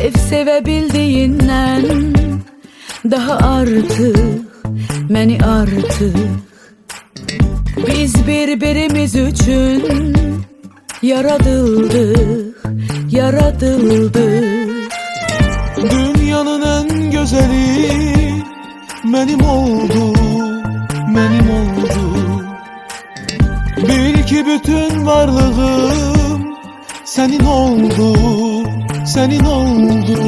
Sev sevebildiğinden daha artık məni artık. Biz birbirimiz üçün yaradıldık, yaradıldık. Dünyanın en güzeli benim oldu, benim oldu. Bil ki bütün varlığım senin oldu, senin oldu.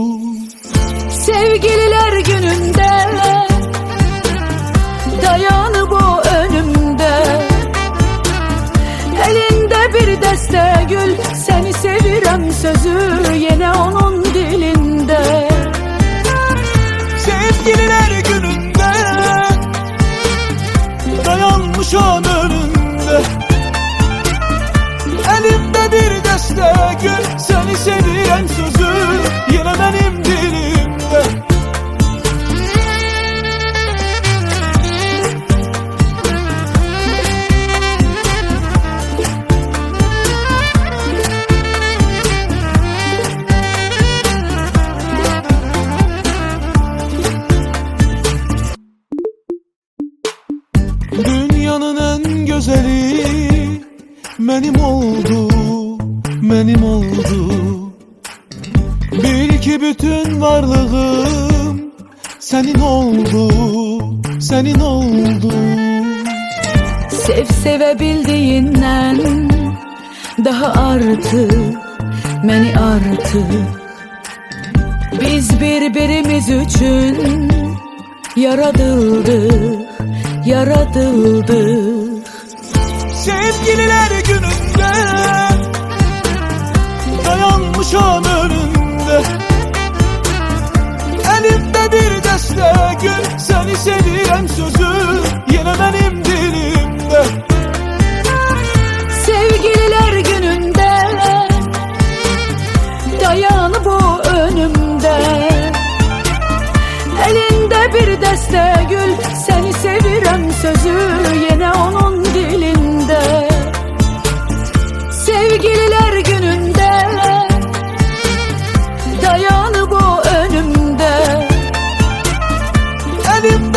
Sevgililer gününde dayanıp o önümde, elinde bir deste gül, seni sevirem sözü yine onun dilinde. Sevgililer gününde dayanmışam önünde, elimde bir deste gül, seni sevirem sözü yine benim dilimde. Dünyanın en güzeli benim oldu, benim oldu. Bil ki bütün varlığım senin oldu, senin oldu. Sev sevebildiğinden daha artık məni artık. Biz birbirimiz üçün yaradıldık, yaradıldık. Sevgililer gününde dayanmışam önünde, elimde bir deste gül, seni sevirem sözü yine benim dilimde. Sevgililer gününde dayanıp o önümde, elinde bir deste gül, seni sevirem sözü yine onun dilinde. Sevgililer gününde dayanıp o önümde, Elimde